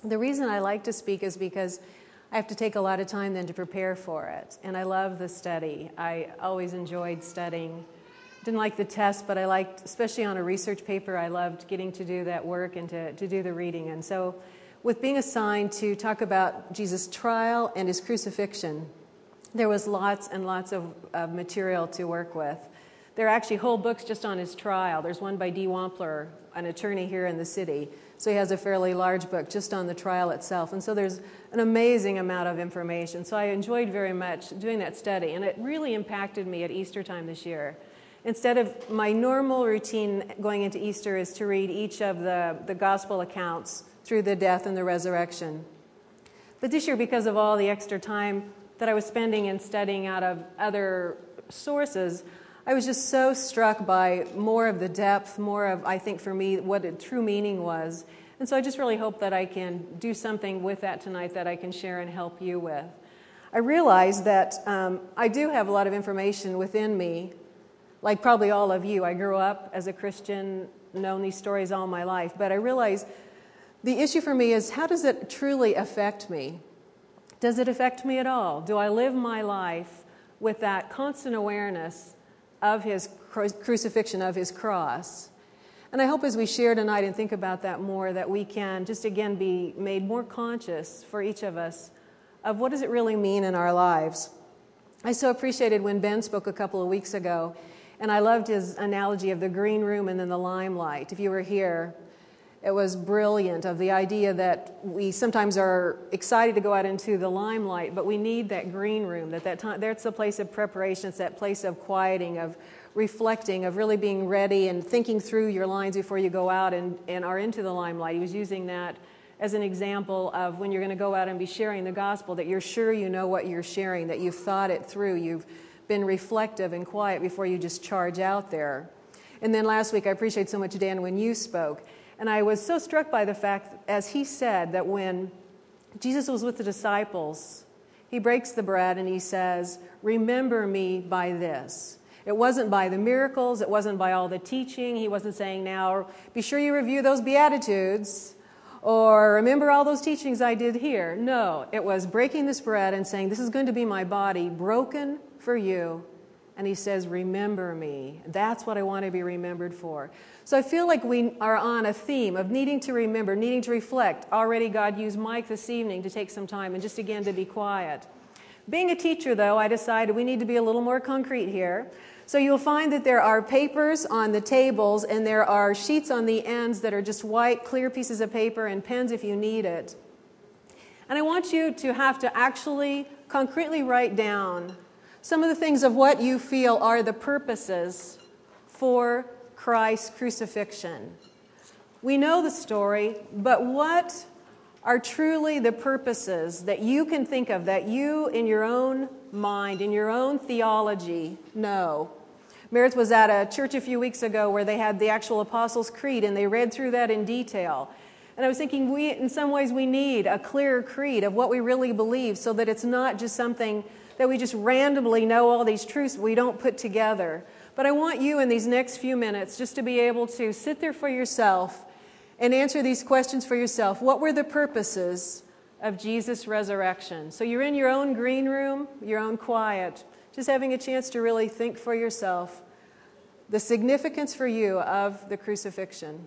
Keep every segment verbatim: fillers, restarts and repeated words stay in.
The reason I like to speak is because I have to take a lot of time then to prepare for it. And I love the study. I always enjoyed studying. Didn't like the test, but I liked, especially on a research paper, I loved getting to do that work and to, to do the reading. And so with being assigned to talk about Jesus' trial and his crucifixion, there was lots and lots of, of material to work with. There are actually whole books just on his trial. There's one by Dee Wampler, an attorney here in the city. So he has a fairly large book just on the trial itself. And so there's an amazing amount of information. So I enjoyed very much doing that study. And it really impacted me at Easter time this year. Instead of my normal routine going into Easter is to read each of the, the gospel accounts through the death and the resurrection. But this year, because of all the extra time that I was spending in studying out of other sources, I was just so struck by more of the depth, more of, I think for me, what the true meaning was. And so I just really hope that I can do something with that tonight that I can share and help you with. I realize that um, I do have a lot of information within me, like probably all of you. I grew up as a Christian, known these stories all my life, but I realize the issue for me is, how does it truly affect me? Does it affect me at all? Do I live my life with that constant awareness of his crucifixion, of his cross? And I hope as we share tonight and think about that more, that we can just again be made more conscious for each of us of what does it really mean in our lives. I so appreciated when Ben spoke a couple of weeks ago, and I loved his analogy of the green room and then the limelight. If you were here, it was brilliant, of the idea that we sometimes are excited to go out into the limelight, but we need that green room, that that time, that's the place of preparation, it's that place of quieting, of reflecting, of really being ready and thinking through your lines before you go out and, and are into the limelight. He was using that as an example of when you're going to go out and be sharing the gospel, that you're sure you know what you're sharing, that you've thought it through, you've been reflective and quiet before you just charge out there. And then last week, I appreciate so much, Dan, when you spoke. And I was so struck by the fact, as he said, that when Jesus was with the disciples, he breaks the bread and he says, "Remember me by this." It wasn't by the miracles. It wasn't by all the teaching. He wasn't saying, now, be sure you review those Beatitudes, or remember all those teachings I did here. No, it was breaking this bread and saying, this is going to be my body broken for you. And he says, remember me. That's what I want to be remembered for. So I feel like we are on a theme of needing to remember, needing to reflect. Already God used Mike this evening to take some time and just again to be quiet. Being a teacher, though, I decided we need to be a little more concrete here. So you'll find that there are papers on the tables and there are sheets on the ends that are just white, clear pieces of paper, and pens if you need it. And I want you to have to actually concretely write down some of the things of what you feel are the purposes for Christ's crucifixion. We know the story, but what are truly the purposes that you can think of, that you in your own mind, in your own theology, know? Meredith was at a church a few weeks ago where they had the actual Apostles' Creed, and they read through that in detail. And I was thinking, we, in some ways, we need a clearer creed of what we really believe, so that it's not just something that we just randomly know all these truths we don't put together. But I want you in these next few minutes just to be able to sit there for yourself and answer these questions for yourself. What were the purposes of Jesus' resurrection? So you're in your own green room, your own quiet, just having a chance to really think for yourself the significance for you of the crucifixion.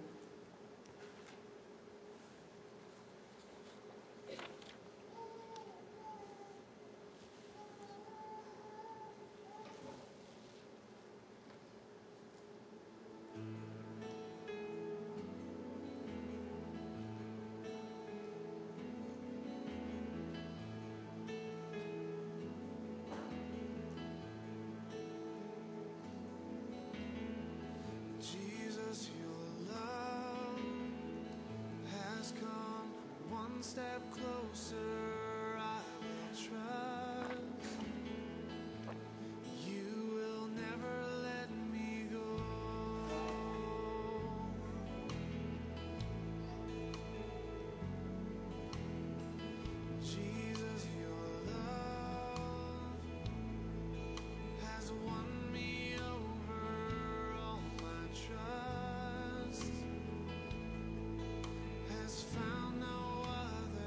Step closer, I will trust. You will never let me go. Jesus, your love has won me over. All my trust has found no other.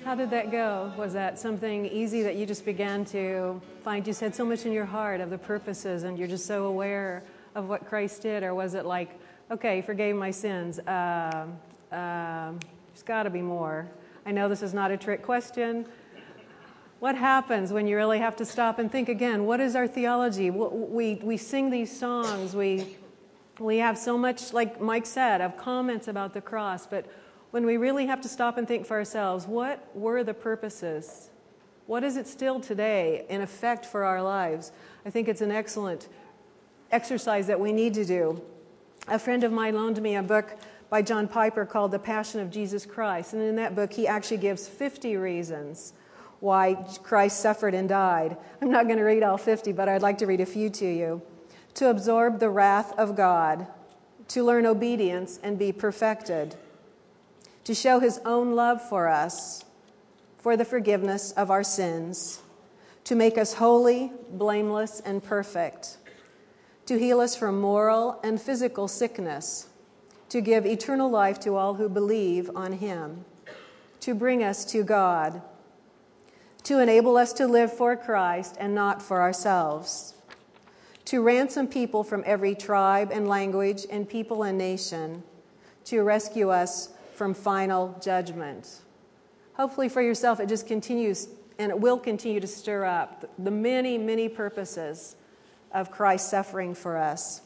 How did that go? Was that something easy that you just began to find? You said so much in your heart of the purposes, and you're just so aware of what Christ did, or was it like, okay, he forgave my sins? Uh, uh, there's got to be more. I know this is not a trick question. What happens when you really have to stop and think again? What is our theology? We we sing these songs. We we have so much, like Mike said, of comments about the cross, but when we really have to stop and think for ourselves, what were the purposes? What is it still today in effect for our lives? I think it's an excellent exercise that we need to do. A friend of mine loaned me a book by John Piper called The Passion of Jesus Christ. And in that book, he actually gives fifty reasons why Christ suffered and died. I'm not going to read all fifty, but I'd like to read a few to you. To absorb the wrath of God, to learn obedience and be perfected, to show his own love for us, for the forgiveness of our sins, to make us holy, blameless, and perfect, to heal us from moral and physical sickness, to give eternal life to all who believe on him, to bring us to God, to enable us to live for Christ and not for ourselves, to ransom people from every tribe and language and people and nation, to rescue us from final judgment. Hopefully for yourself it just continues, and it will continue to stir up the many, many purposes of Christ's suffering for us.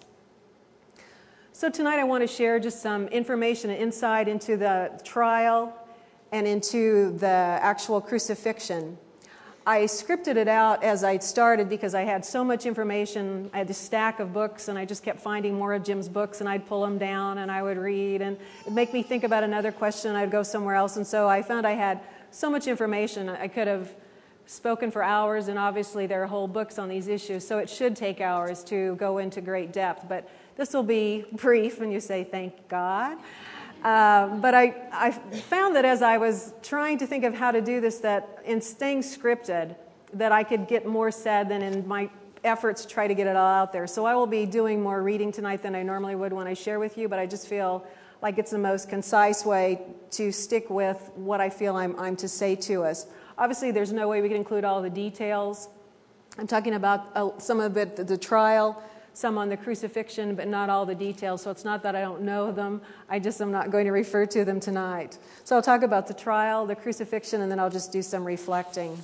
So tonight I want to share just some information and insight into the trial and into the actual crucifixion. I scripted it out as I started because I had so much information. I had this stack of books, and I just kept finding more of Jim's books, and I'd pull them down, and I would read, and it'd make me think about another question, and I'd go somewhere else. And so I found I had so much information. I could have spoken for hours, and obviously there are whole books on these issues, so it should take hours to go into great depth. But this will be brief, and you say, thank God. Uh, but I, I found that as I was trying to think of how to do this, that in staying scripted, that I could get more said than in my efforts to try to get it all out there. So I will be doing more reading tonight than I normally would when I share with you, but I just feel like it's the most concise way to stick with what I feel I'm, I'm to say to us. Obviously, there's no way we can include all the details. I'm talking about uh, some of it, the, the trial, some on the crucifixion, but not all the details. So it's not that I don't know them. I just am not going to refer to them tonight. So I'll talk about the trial, the crucifixion, and then I'll just do some reflecting.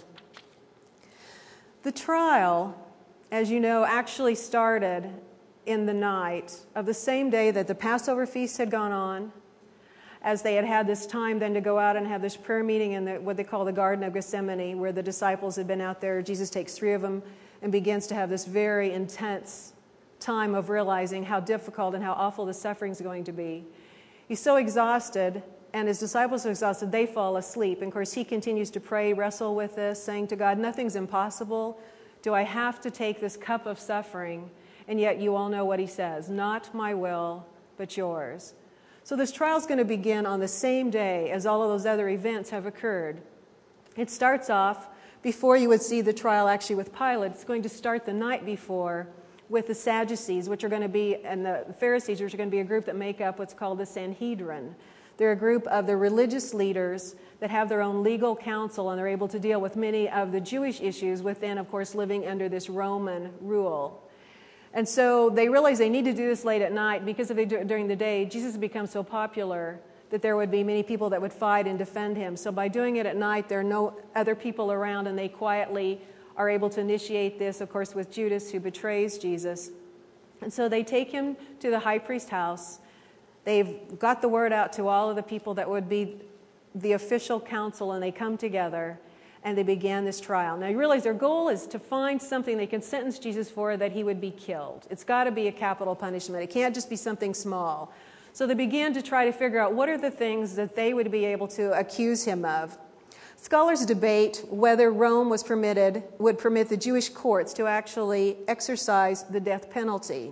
The trial, as you know, actually started in the night of the same day that the Passover feast had gone on, as they had had this time then to go out and have this prayer meeting in the, what they call the Garden of Gethsemane, where the disciples had been out there. Jesus takes three of them and begins to have this very intense time of realizing how difficult and how awful the suffering is going to be. He's so exhausted, and his disciples are exhausted, they fall asleep. And of course, he continues to pray, wrestle with this, saying to God, nothing's impossible. Do I have to take this cup of suffering? And yet you all know what he says, not my will, but yours. So this trial is going to begin on the same day as all of those other events have occurred. It starts off before you would see the trial actually with Pilate. It's going to start the night before with the Sadducees, which are going to be, and the Pharisees, which are going to be a group that make up what's called the Sanhedrin. They're a group of the religious leaders that have their own legal counsel, and they're able to deal with many of the Jewish issues within, of course, living under this Roman rule. And so they realize they need to do this late at night because if they do it during the day, Jesus becomes so popular that there would be many people that would fight and defend him. So by doing it at night, there are no other people around, and they quietly are able to initiate this, of course, with Judas, who betrays Jesus. And so they take him to the high priest's house. They've got the word out to all of the people that would be the official council, and they come together, and they began this trial. Now, you realize their goal is to find something they can sentence Jesus for, that he would be killed. It's got to be a capital punishment. It can't just be something small. So they began to try to figure out what are the things that they would be able to accuse him of. Scholars debate whether Rome was permitted, would permit the Jewish courts to actually exercise the death penalty.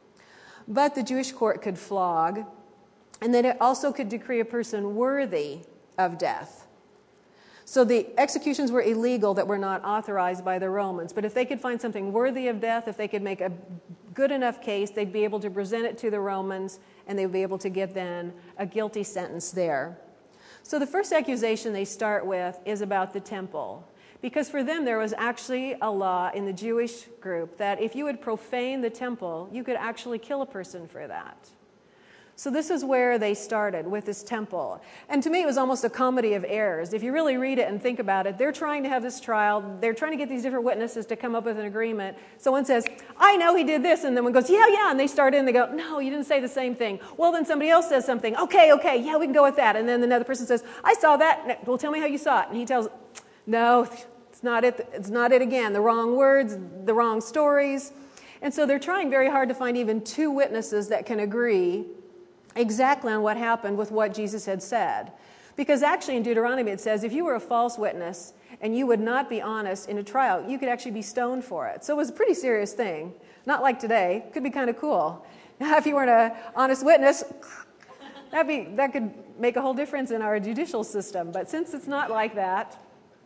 But the Jewish court could flog, and then it also could decree a person worthy of death. So the executions were illegal that were not authorized by the Romans. But if they could find something worthy of death, if they could make a good enough case, they'd be able to present it to the Romans, and they'd be able to get then a guilty sentence there. So the first accusation they start with is about the temple. Because for them, there was actually a law in the Jewish group that if you would profane the temple, you could actually kill a person for that. So this is where they started, with this temple. And to me, it was almost a comedy of errors. If you really read it and think about it, they're trying to have this trial. They're trying to get these different witnesses to come up with an agreement. Someone says, I know he did this. And then one goes, yeah, yeah. And they start in, they go, no, you didn't say the same thing. Well, then somebody else says something. Okay, okay, yeah, we can go with that. And then another person says, I saw that. Well, tell me how you saw it. And he tells, no, it's not it. It's not it again. The wrong words, the wrong stories. And so they're trying very hard to find even two witnesses that can agree exactly on what happened with what Jesus had said. Because actually in Deuteronomy it says if you were a false witness and you would not be honest in a trial, you could actually be stoned for it. So it was a pretty serious thing. Not like today. Could be kind of cool. If you weren't an honest witness, that'd be, that could make a whole difference in our judicial system. But since it's not like that,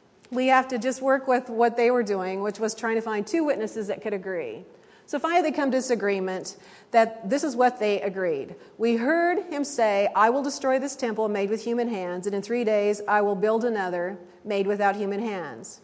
we have to just work with what they were doing, which was trying to find two witnesses that could agree. So finally they come to this agreement that this is what they agreed. We heard him say, I will destroy this temple made with human hands, and in three days I will build another made without human hands.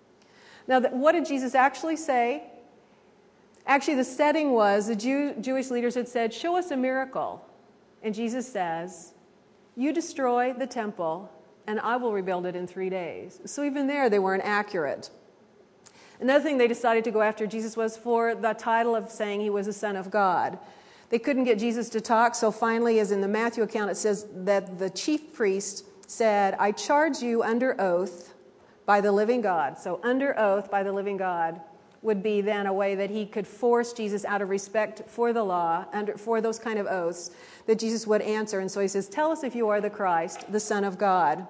Now, what did Jesus actually say? Actually, the setting was the Jew, Jewish leaders had said, show us a miracle. And Jesus says, you destroy the temple, and I will rebuild it in three days. So even there, they weren't accurate. Another thing they decided to go after Jesus was for the title of saying he was the Son of God. They couldn't get Jesus to talk, so finally, as in the Matthew account, it says that the chief priest said, I charge you under oath by the living God. So under oath by the living God would be then a way that he could force Jesus out of respect for the law, under, for those kind of oaths, that Jesus would answer. And so he says, tell us if you are the Christ, the Son of God.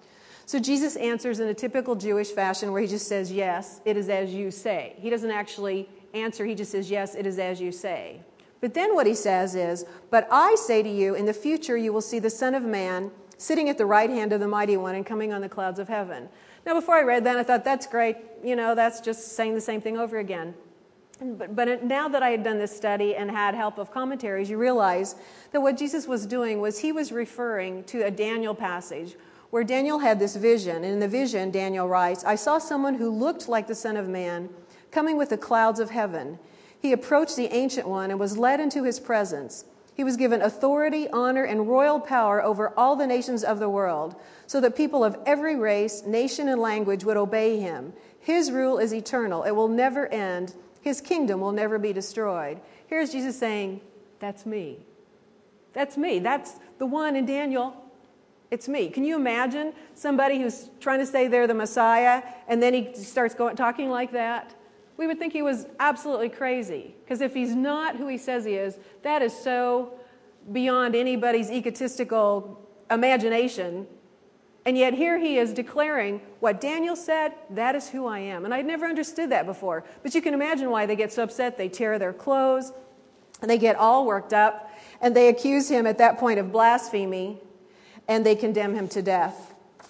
So Jesus answers in a typical Jewish fashion where he just says, yes, it is as you say. He doesn't actually answer, he just says, yes, it is as you say. But then what he says is, but I say to you, in the future you will see the Son of Man sitting at the right hand of the Mighty One and coming on the clouds of heaven. Now before I read that, I thought, that's great. You know, that's just saying the same thing over again. But, but now that I had done this study and had help of commentaries, you realize that what Jesus was doing was he was referring to a Daniel passage where Daniel had this vision. And in the vision, Daniel writes, I saw someone who looked like the Son of Man coming with the clouds of heaven. He approached the Ancient One and was led into his presence. He was given authority, honor, and royal power over all the nations of the world, so that people of every race, nation, and language would obey him. His rule is eternal. It will never end. His kingdom will never be destroyed. Here's Jesus saying, that's me. That's me. That's the one in Daniel. It's me. Can you imagine somebody who's trying to say they're the Messiah and then he starts going, talking like that? We would think he was absolutely crazy. Because if he's not who he says he is, that is so beyond anybody's egotistical imagination. And yet here he is declaring what Daniel said, that is who I am. And I'd never understood that before. But you can imagine why they get so upset. They tear their clothes and they get all worked up. And they accuse him at that point of blasphemy. And they condemn him to death.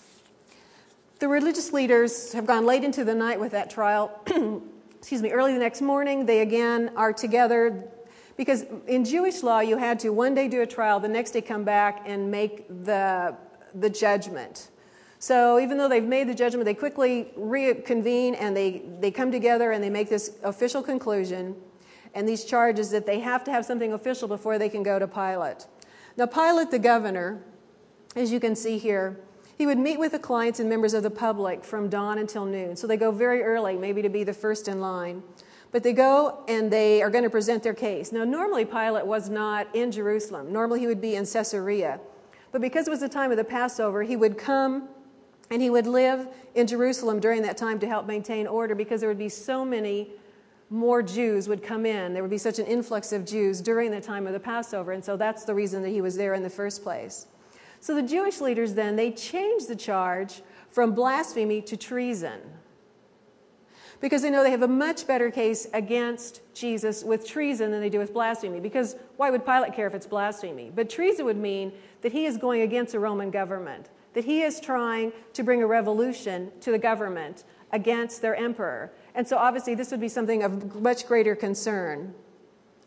The religious leaders have gone late into the night with that trial. Excuse me, early the next morning, they again are together. Because in Jewish law, you had to one day do a trial, the next day come back and make the, the judgment. So even though they've made the judgment, they quickly reconvene and they, they come together and they make this official conclusion and these charges that they have to have something official before they can go to Pilate. Now, Pilate, the governor, as you can see here, he would meet with the clients and members of the public from dawn until noon. So they go very early, maybe to be the first in line. But they go and they are going to present their case. Now, normally Pilate was not in Jerusalem. Normally he would be in Caesarea. But because it was the time of the Passover, he would come and he would live in Jerusalem during that time to help maintain order because there would be so many more Jews would come in. There would be such an influx of Jews during the time of the Passover. And so that's the reason that he was there in the first place. So the Jewish leaders then, they changed the charge from blasphemy to treason. Because they know they have a much better case against Jesus with treason than they do with blasphemy. Because why would Pilate care if it's blasphemy? But treason would mean that he is going against the Roman government. That he is trying to bring a revolution to the government against their emperor. And so obviously this would be something of much greater concern.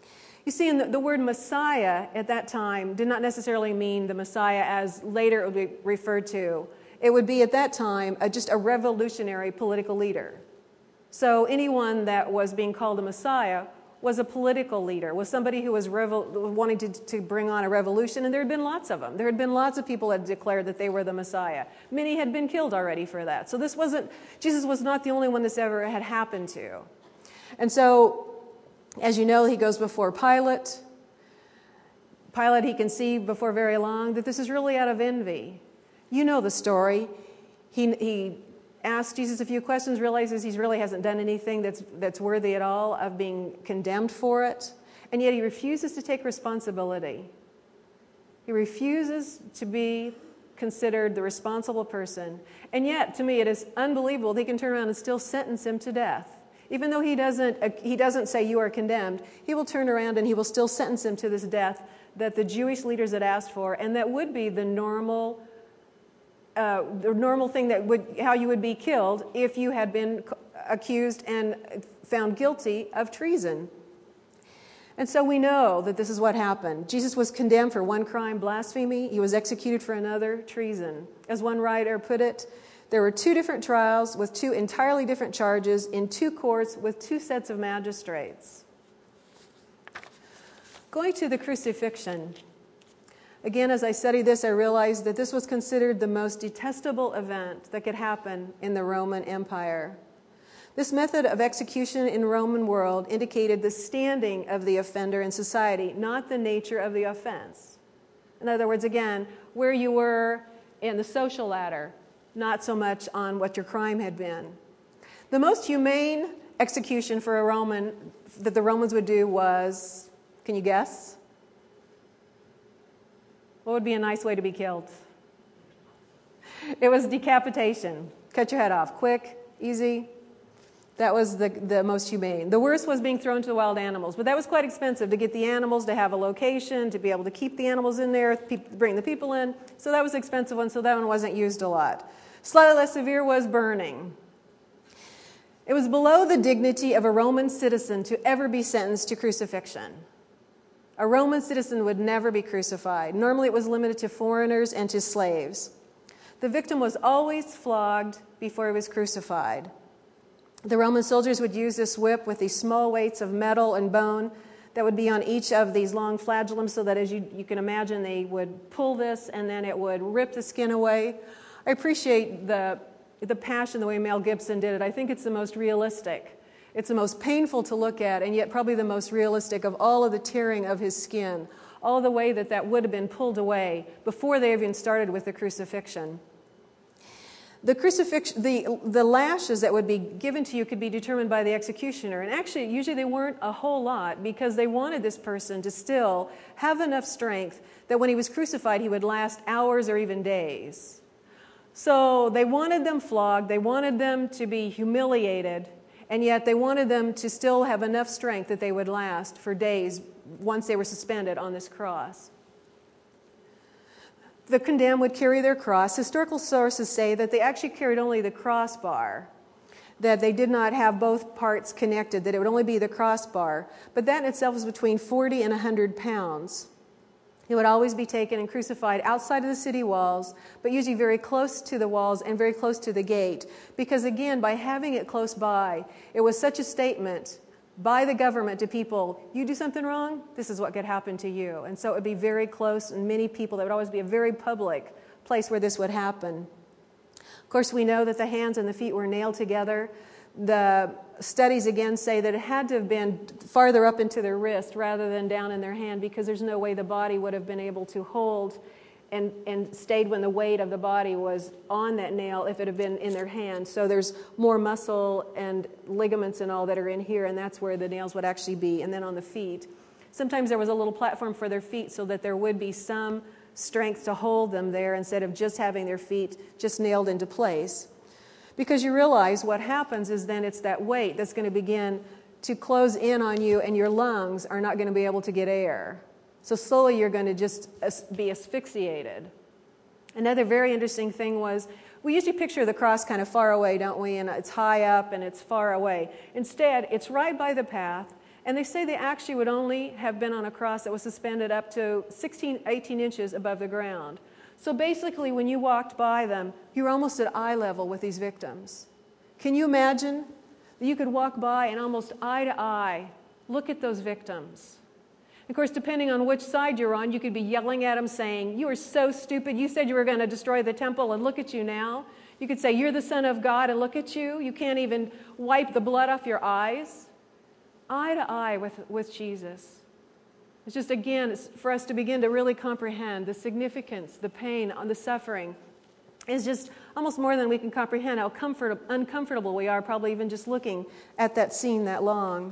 You see, in the, the word Messiah at that time did not necessarily mean the Messiah as later it would be referred to. It would be at that time a, just a revolutionary political leader. So anyone that was being called a Messiah was a political leader, was somebody who was revel- wanting to, to bring on a revolution, and there had been lots of them. There had been lots of people that declared that they were the Messiah. Many had been killed already for that. So this wasn't, Jesus was not the only one this ever had happened to. And so, as you know, he goes before Pilate. Pilate, he can see before very long that this is really out of envy. You know the story. He, he asks Jesus a few questions, realizes he really hasn't done anything that's, that's worthy at all of being condemned for it, and yet he refuses to take responsibility. He refuses to be considered the responsible person, and yet, to me, it is unbelievable that he can turn around and still sentence him to death. Even though he doesn't, uh, he doesn't say you are condemned, he will turn around and he will still sentence him to this death that the Jewish leaders had asked for, and that would be the normal Uh, the normal thing that would, how you would be killed if you had been accused and found guilty of treason. And so we know that this is what happened. Jesus was condemned for one crime, blasphemy. He was executed for another, treason. As one writer put it, there were two different trials with two entirely different charges in two courts with two sets of magistrates. Going to the crucifixion. Again, as I studied this, I realized that this was considered the most detestable event that could happen in the Roman Empire. This method of execution in the Roman world indicated the standing of the offender in society, not the nature of the offense. In other words, again, where you were in the social ladder, not so much on what your crime had been. The most humane execution for a Roman that the Romans would do was, can you guess? What would be a nice way to be killed? It was decapitation. Cut your head off. Quick, easy. That was the, the most humane. The worst was being thrown to the wild animals, but that was quite expensive to get the animals to have a location, to be able to keep the animals in there, bring the people in. So that was an expensive one, so that one wasn't used a lot. Slightly less severe was burning. It was below the dignity of a Roman citizen to ever be sentenced to crucifixion. A Roman citizen would never be crucified. Normally it was limited to foreigners and to slaves. The victim was always flogged before he was crucified. The Roman soldiers would use this whip with these small weights of metal and bone that would be on each of these long flagellums, so that, as you, you can imagine, they would pull this and then it would rip the skin away. I appreciate the, the passion, the way Mel Gibson did it. I think it's the most realistic. It's the most painful to look at, and yet probably the most realistic of all of the tearing of his skin, all of the way that that would have been pulled away before they even started with the crucifixion. The crucifixion, the, the lashes that would be given to you could be determined by the executioner, and actually usually they weren't a whole lot, because they wanted this person to still have enough strength that when he was crucified he would last hours or even days. So they wanted them flogged, they wanted them to be humiliated, and yet they wanted them to still have enough strength that they would last for days once they were suspended on this cross. The condemned would carry their cross. Historical sources say that they actually carried only the crossbar, that they did not have both parts connected, that it would only be the crossbar. But that in itself was between forty and one hundred pounds. It would always be taken and crucified outside of the city walls, but usually very close to the walls and very close to the gate. Because again, by having it close by, it was such a statement by the government to people, you do something wrong, this is what could happen to you. And so it would be very close, and many people, there would always be a very public place where this would happen. Of course, we know that the hands and the feet were nailed together. The studies again say that it had to have been farther up into their wrist rather than down in their hand, because there's no way the body would have been able to hold and, and stayed when the weight of the body was on that nail if it had been in their hand. So there's more muscle and ligaments and all that are in here, and that's where the nails would actually be. And then on the feet, sometimes there was a little platform for their feet so that there would be some strength to hold them there instead of just having their feet just nailed into place. Because you realize what happens is then it's that weight that's going to begin to close in on you, and your lungs are not going to be able to get air. So slowly you're going to just be asphyxiated. Another very interesting thing was, we usually picture the cross kind of far away, don't we? And it's high up and it's far away. Instead, it's right by the path, And they say they actually would only have been on a cross that was suspended up to sixteen, eighteen inches above the ground. So basically, when you walked by them, you were almost at eye level with these victims. Can you imagine that you could walk by and almost eye to eye look at those victims? Of course, depending on which side you're on, you could be yelling at them saying, "You are so stupid. You said you were going to destroy the temple, and look at you now." You could say, "You're the Son of God, and look at you. You can't even wipe the blood off your eyes." Eye to eye with, with Jesus. It's just, again, it's for us to begin to really comprehend the significance, the pain, the suffering. It's just almost more than we can comprehend how comfort, uncomfortable we are, probably even just looking at that scene that long.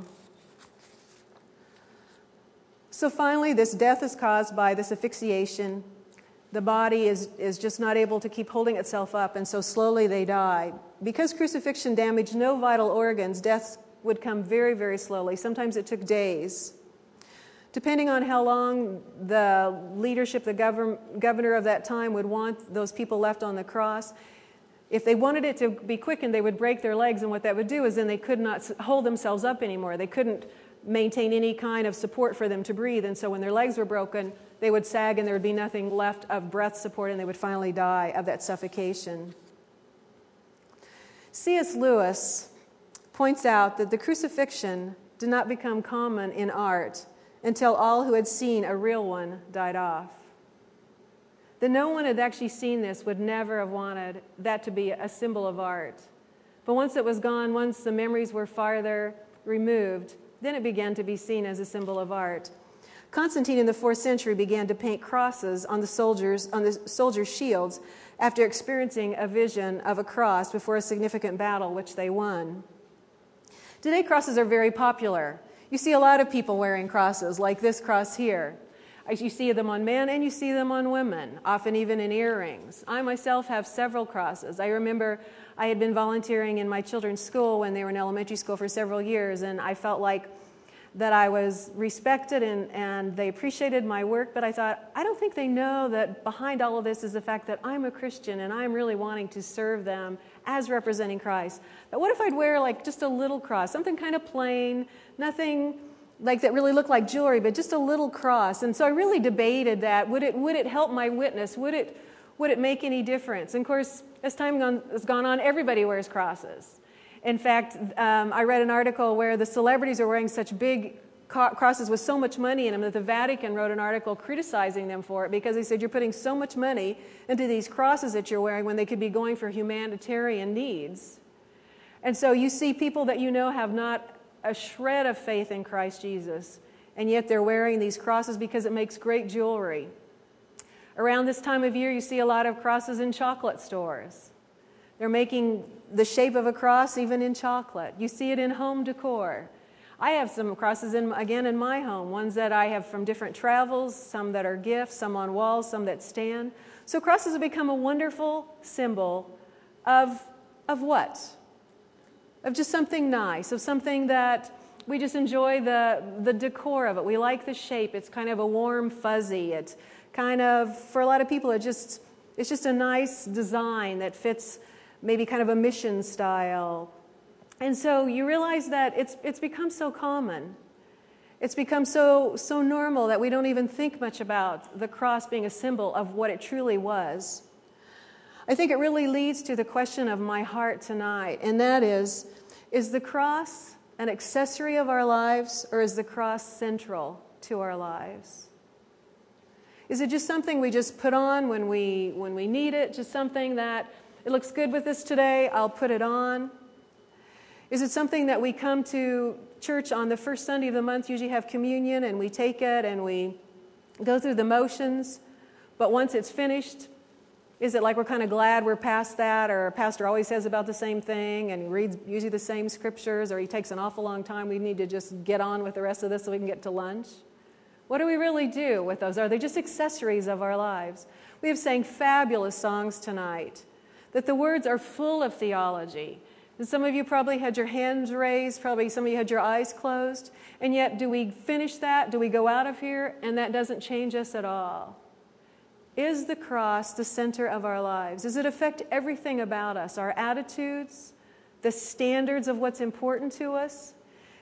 So finally, this death is caused by this asphyxiation. The body is, is just not able to keep holding itself up, and so slowly they die. Because crucifixion damaged no vital organs, death would come very, very slowly. Sometimes it took days. Depending on how long the leadership, the govern, governor of that time would want those people left on the cross, if they wanted it to be quickened, they would break their legs, and what that would do is then they could not hold themselves up anymore. They couldn't maintain any kind of support for them to breathe, and so when their legs were broken, they would sag and there would be nothing left of breath support, and they would finally die of that suffocation. C S Lewis points out that the crucifixion did not become common in art until all who had seen a real one died off. That no one had actually seen this would never have wanted that to be a symbol of art. But once it was gone, once the memories were farther removed, then it began to be seen as a symbol of art. Constantine in the fourth century began to paint crosses on the soldiers, on the soldiers' shields after experiencing a vision of a cross before a significant battle which they won. Today, crosses are very popular. You see a lot of people wearing crosses, like this cross here. You see them on men and you see them on women, often even in earrings. I myself have several crosses. I remember I had been volunteering in my children's school when they were in elementary school for several years, and I felt like that I was respected and, and they appreciated my work, but I thought, I don't think they know that behind all of this is the fact that I'm a Christian and I'm really wanting to serve them as representing Christ. But what if I'd wear like just a little cross, something kind of plain, nothing like that really looked like jewelry, but just a little cross. And so I really debated that. Would it would it help my witness? Would it would it make any difference? And of course, as time gone, has gone on, everybody wears crosses. In fact, um, I read an article where the celebrities are wearing such big co- crosses with so much money in them that the Vatican wrote an article criticizing them for it because they said you're putting so much money into these crosses that you're wearing when they could be going for humanitarian needs. And so you see people that you know have not a shred of faith in Christ Jesus, and yet they're wearing these crosses because it makes great jewelry. Around this time of year, you see a lot of crosses in chocolate stores. They're making the shape of a cross even in chocolate. You see it in home decor. I have some crosses, in, again, in my home, ones that I have from different travels, some that are gifts, some on walls, some that stand. So crosses have become a wonderful symbol of, of what? Of just something nice, of something that we just enjoy the, the decor of it. We like the shape. It's kind of a warm fuzzy. It's kind of, for a lot of people, it just it's just a nice design that fits maybe kind of a mission style. And so you realize that it's it's become so common. It's become so so normal that we don't even think much about the cross being a symbol of what it truly was. I think it really leads to the question of my heart tonight, and that is, is the cross an accessory of our lives, or is the cross central to our lives? Is it just something we just put on when we when we need it, just something that it looks good with this today, I'll put it on? Is it something that we come to church on the first Sunday of the month, usually have communion, and we take it and we go through the motions, but once it's finished, is it like we're kind of glad we're past that, or a pastor always says about the same thing and he reads usually the same scriptures, or he takes an awful long time, we need to just get on with the rest of this so we can get to lunch? What do we really do with those? Are they just accessories of our lives? We have sang fabulous songs tonight, that the words are full of theology. And some of you probably had your hands raised, probably some of you had your eyes closed, and yet do we finish that? Do we go out of here and that doesn't change us at all? Is the cross the center of our lives? Does it affect everything about us, our attitudes, the standards of what's important to us?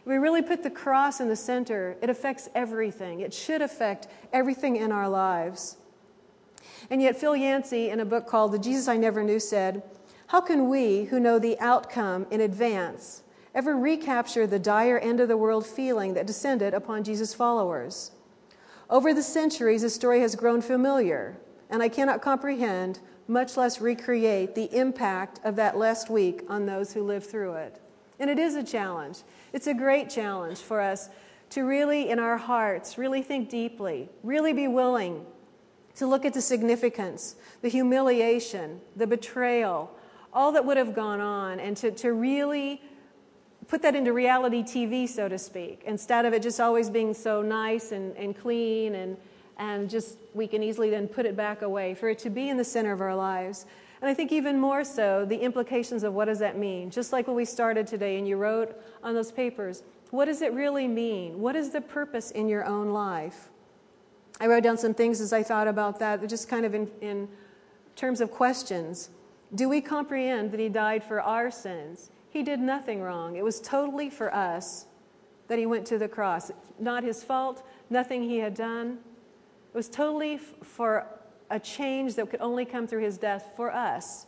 If we really put the cross in the center, it affects everything. It should affect everything in our lives. And yet Phil Yancey, in a book called The Jesus I Never Knew, said, "How can we, who know the outcome in advance, ever recapture the dire end-of-the-world feeling that descended upon Jesus' followers? Over the centuries, the story has grown familiar, and I cannot comprehend, much less recreate, the impact of that last week on those who lived through it." And it is a challenge. It's a great challenge for us to really, in our hearts, really think deeply, really be willing to look at the significance, the humiliation, the betrayal, all that would have gone on, and to, to really put that into reality T V, so to speak, instead of it just always being so nice and, and clean and, and just we can easily then put it back away, for it to be in the center of our lives. And I think even more so, the implications of what does that mean? Just like when we started today and you wrote on those papers, what does it really mean? What is the purpose in your own life? I wrote down some things as I thought about that, just kind of in, in terms of questions. Do we comprehend that he died for our sins? He did nothing wrong. It was totally for us that he went to the cross. Not his fault, nothing he had done. It was totally f- for a change that could only come through his death for us.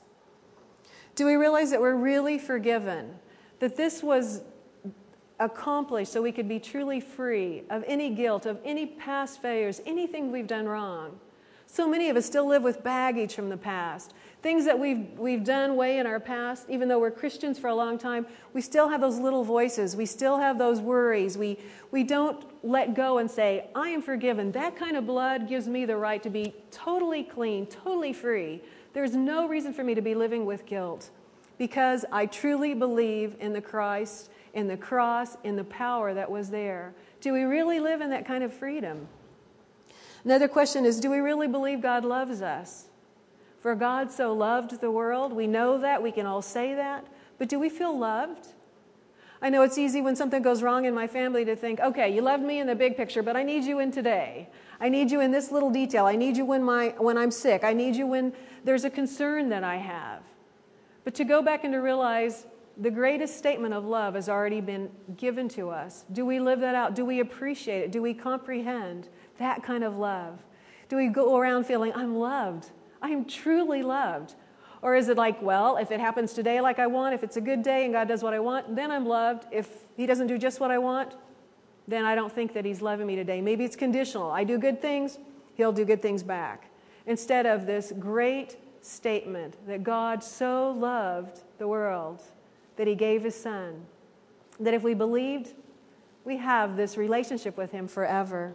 Do we realize that we're really forgiven? That this was accomplished so we could be truly free of any guilt, of any past failures, anything we've done wrong. So many of us still live with baggage from the past. Things that we've we've done way in our past, even though we're Christians for a long time, we still have those little voices. We still have those worries. We we don't let go and say, I am forgiven. That kind of blood gives me the right to be totally clean, totally free. There's no reason for me to be living with guilt because I truly believe in the Christ, in the cross, in the power that was there. Do we really live in that kind of freedom? Another question is, do we really believe God loves us? For God so loved the world. We know that. We can all say that. But do we feel loved? I know it's easy when something goes wrong in my family to think, okay, you loved me in the big picture, but I need you in today. I need you in this little detail. I need you when my when I'm sick. I need you when there's a concern that I have. But to go back and to realize the greatest statement of love has already been given to us. Do we live that out? Do we appreciate it? Do we comprehend that kind of love? Do we go around feeling, I'm loved? I am truly loved. Or is it like, well, if it happens today like I want, if it's a good day and God does what I want, then I'm loved. If he doesn't do just what I want, then I don't think that he's loving me today. Maybe it's conditional. I do good things, he'll do good things back. Instead of this great statement that God so loved the world that he gave his son, that if we believed, we have this relationship with him forever.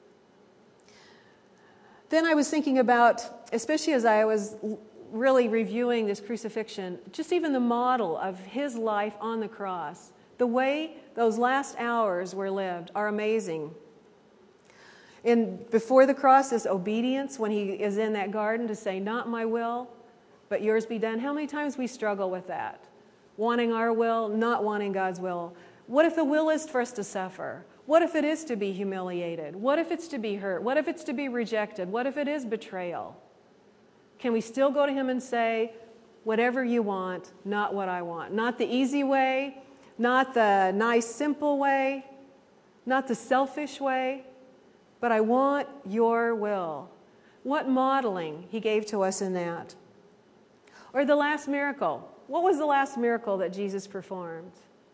Then I was thinking about, especially as I was really reviewing this crucifixion, just even the model of his life on the cross. The way those last hours were lived are amazing. In before the cross, this obedience, when he is in that garden to say, not my will, but yours be done. How many times we struggle with that? Wanting our will, not wanting God's will. What if the will is for us to suffer? What if it is to be humiliated? What if it's to be hurt? What if it's to be rejected? What if it is betrayal? Can we still go to him and say, whatever you want, not what I want? Not the easy way, not the nice, simple way, not the selfish way, but I want your will. What modeling he gave to us in that. Or the last miracle. What was the last miracle that Jesus performed?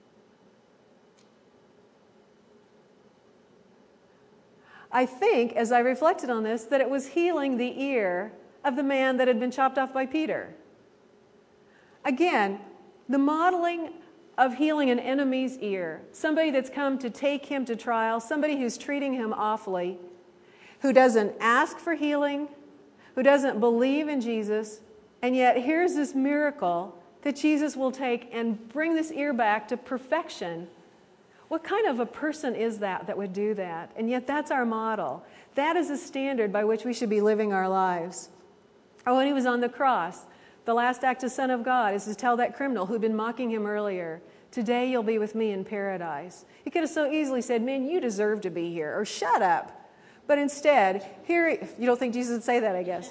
I think, as I reflected on this, that it was healing the ear of the man that had been chopped off by Peter. Again, the modeling of healing an enemy's ear, somebody that's come to take him to trial, somebody who's treating him awfully, who doesn't ask for healing, who doesn't believe in Jesus, and yet here's this miracle that Jesus will take and bring this ear back to perfection. What kind of a person is that that would do that? And yet that's our model. That is the standard by which we should be living our lives. Or when he was on the cross, the last act of Son of God is to tell that criminal who'd been mocking him earlier, today you'll be with me in paradise. He could have so easily said, man, you deserve to be here, or shut up. But instead, here, you don't think Jesus would say that, I guess.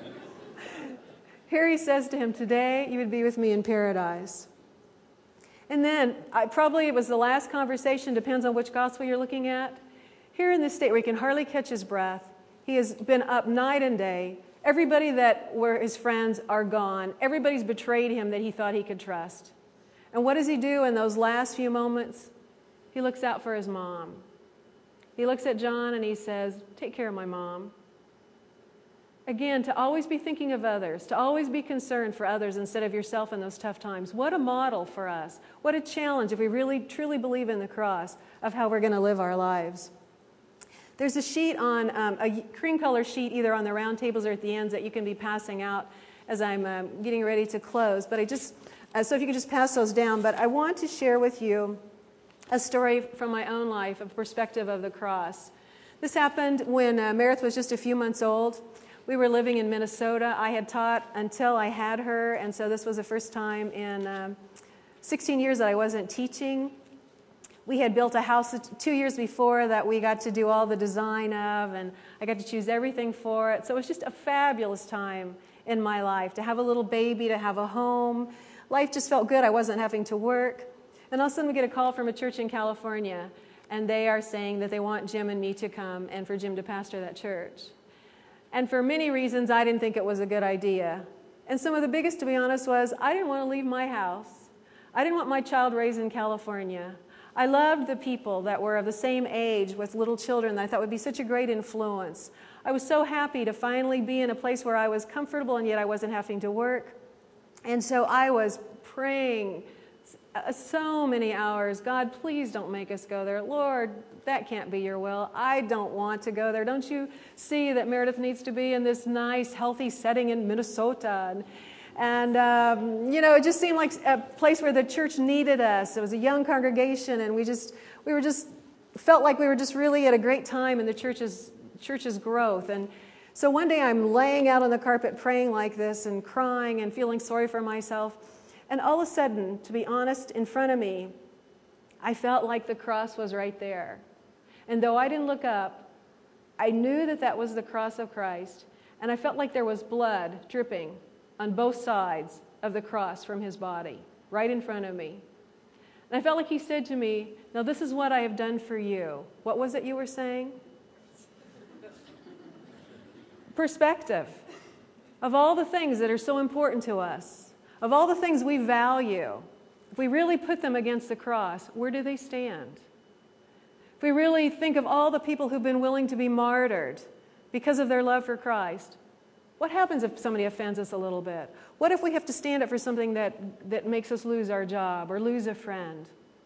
Here he says to him, today you would be with me in paradise. And then, I, probably it was the last conversation, depends on which gospel you're looking at. Here in this state where he can hardly catch his breath, he has been up night and day. Everybody that were his friends are gone. Everybody's betrayed him that he thought he could trust. And what does he do in those last few moments? He looks out for his mom. He looks at John and he says, take care of my mom. Again, to always be thinking of others, to always be concerned for others instead of yourself in those tough times. What a model for us. What a challenge if we really, truly believe in the cross of how we're going to live our lives. There's a sheet on, um, a cream color sheet either on the round tables or at the ends that you can be passing out as I'm um, getting ready to close. But I just, uh, so if you could just pass those down. But I want to share with you a story from my own life, a perspective of the cross. This happened when uh, Meredith was just a few months old. We were living in Minnesota. I had taught until I had her, and so this was the first time in um, sixteen years that I wasn't teaching. We had built a house two years before that we got to do all the design of, and I got to choose everything for it. So it was just a fabulous time in my life to have a little baby, to have a home. Life just felt good. I wasn't having to work. And all of a sudden we get a call from a church in California, and they are saying that they want Jim and me to come and for Jim to pastor that church. And for many reasons, I didn't think it was a good idea. And some of the biggest, to be honest, was I didn't want to leave my house. I didn't want my child raised in California. I loved the people that were of the same age with little children that I thought would be such a great influence. I was so happy to finally be in a place where I was comfortable and yet I wasn't having to work. And so I was praying so many hours, God, please don't make us go there. Lord, that can't be your will. I don't want to go there. Don't you see that Meredith needs to be in this nice, healthy setting in Minnesota? And, and um, you know, it just seemed like a place where the church needed us. It was a young congregation, and we just, we were just, felt like we were just really at a great time in the church's, church's growth. And so one day I'm laying out on the carpet praying like this and crying and feeling sorry for myself. And all of a sudden, to be honest, in front of me, I felt like the cross was right there. And though I didn't look up, I knew that that was the cross of Christ. And I felt like there was blood dripping on both sides of the cross from his body, right in front of me. And I felt like he said to me, now this is what I have done for you. What was it you were saying? Perspective of all the things that are so important to us. Of all the things we value, if we really put them against the cross, where do they stand? If we really think of all the people who've been willing to be martyred because of their love for Christ, what happens if somebody offends us a little bit? What if we have to stand up for something that, that makes us lose our job or lose a friend?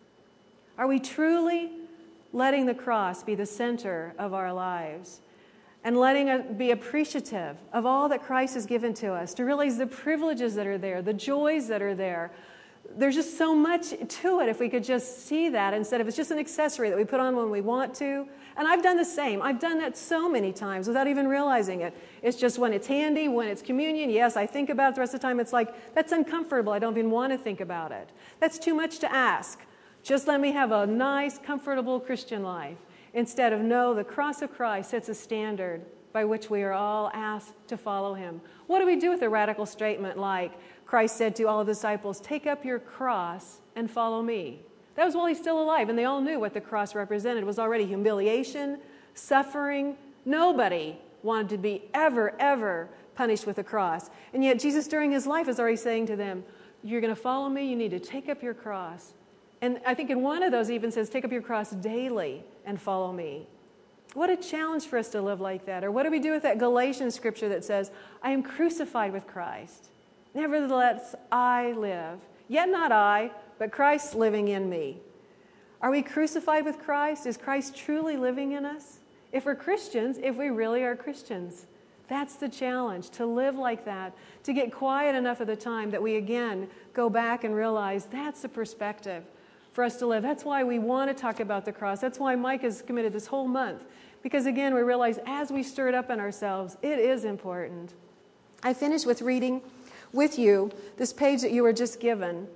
Are we truly letting the cross be the center of our lives? And letting us be appreciative of all that Christ has given to us, to realize the privileges that are there, the joys that are there. There's just so much to it if we could just see that instead of it's just an accessory that we put on when we want to. And I've done the same. I've done that so many times without even realizing it. It's just when it's handy, when it's communion, yes, I think about it. The rest of the time it's like, that's uncomfortable. I don't even want to think about it. That's too much to ask. Just let me have a nice, comfortable Christian life. Instead of, no, the cross of Christ sets a standard by which we are all asked to follow him. What do we do with a radical statement like Christ said to all of the disciples, take up your cross and follow me? That was while he's still alive, and they all knew what the cross represented. It was already humiliation, suffering. Nobody wanted to be ever, ever punished with a cross. And yet Jesus during his life is already saying to them, you're going to follow me, you need to take up your cross. And I think in one of those even says, take up your cross daily and follow me. What a challenge for us to live like that. Or what do we do with that Galatians scripture that says, I am crucified with Christ. Nevertheless, I live. Yet not I, but Christ living in me. Are we crucified with Christ? Is Christ truly living in us? If we're Christians, if we really are Christians, that's the challenge, to live like that, to get quiet enough of the time that we again go back and realize that's the perspective for us to live. That's why we want to talk about the cross. That's why Mike has committed this whole month. Because again, we realize as we stir it up in ourselves, it is important. I finished with reading with you this page that you were just given.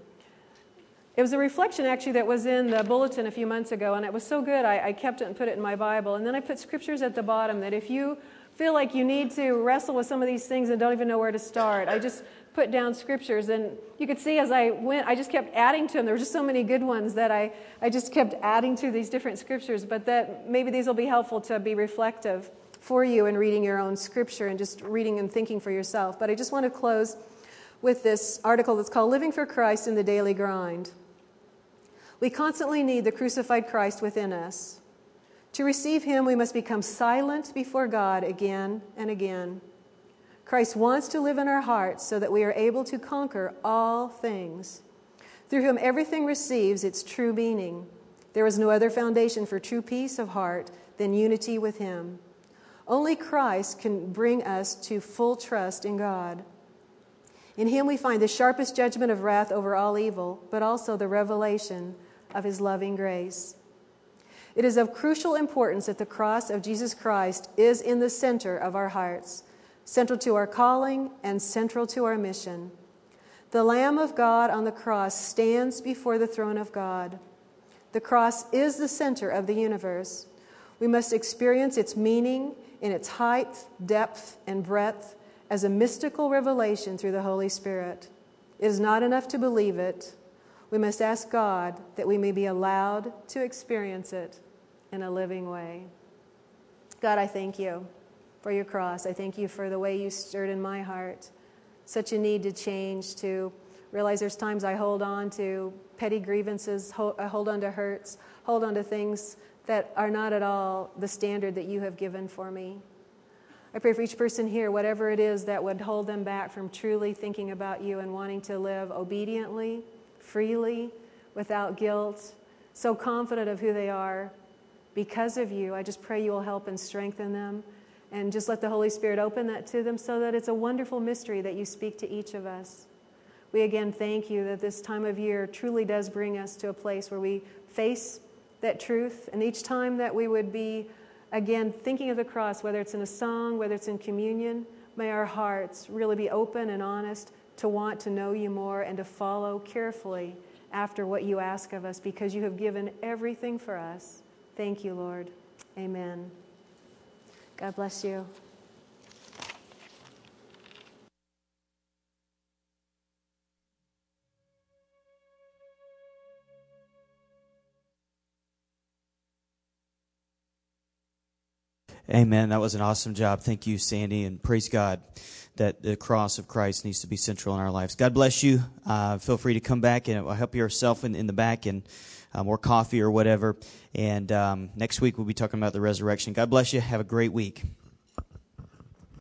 It was a reflection actually that was in the bulletin a few months ago, and it was so good I, I kept it and put it in my Bible. And then I put scriptures at the bottom that if you feel like you need to wrestle with some of these things and don't even know where to start, I just put down scriptures, and you could see as I went, I just kept adding to them. There were just so many good ones that I, I just kept adding to these different scriptures, but that maybe these will be helpful to be reflective for you in reading your own scripture and just reading and thinking for yourself. But I just want to close with this article that's called Living for Christ in the Daily Grind. We constantly need the crucified Christ within us. To receive him, we must become silent before God again and again. Christ wants to live in our hearts so that we are able to conquer all things, through whom everything receives its true meaning. There is no other foundation for true peace of heart than unity with him. Only Christ can bring us to full trust in God. In him we find the sharpest judgment of wrath over all evil, but also the revelation of his loving grace. It is of crucial importance that the cross of Jesus Christ is in the center of our hearts, central to our calling and central to our mission. The Lamb of God on the cross stands before the throne of God. The cross is the center of the universe. We must experience its meaning in its height, depth, and breadth as a mystical revelation through the Holy Spirit. It is not enough to believe it. We must ask God that we may be allowed to experience it in a living way. God, I thank you for your cross. I thank you for the way you stirred in my heart such a need to change, to realize there's times I hold on to petty grievances, I hold on to hurts, hold on to things that are not at all the standard that you have given for me. I pray for each person here, whatever it is that would hold them back from truly thinking about you and wanting to live obediently, freely, without guilt, so confident of who they are because of you. I just pray you will help and strengthen them, and just let the Holy Spirit open that to them so that it's a wonderful mystery that you speak to each of us. We again thank you that this time of year truly does bring us to a place where we face that truth, and each time that we would be, again, thinking of the cross, whether it's in a song, whether it's in communion, may our hearts really be open and honest to want to know you more and to follow carefully after what you ask of us, because you have given everything for us. Thank you, Lord. Amen. God bless you. Amen. That was an awesome job. Thank you, Sandy, and praise God that the cross of Christ needs to be central in our lives. God bless you. Uh, feel free to come back and help yourself in, in the back and uh, more coffee or whatever. And um, next week we'll be talking about the resurrection. God bless you. Have a great week.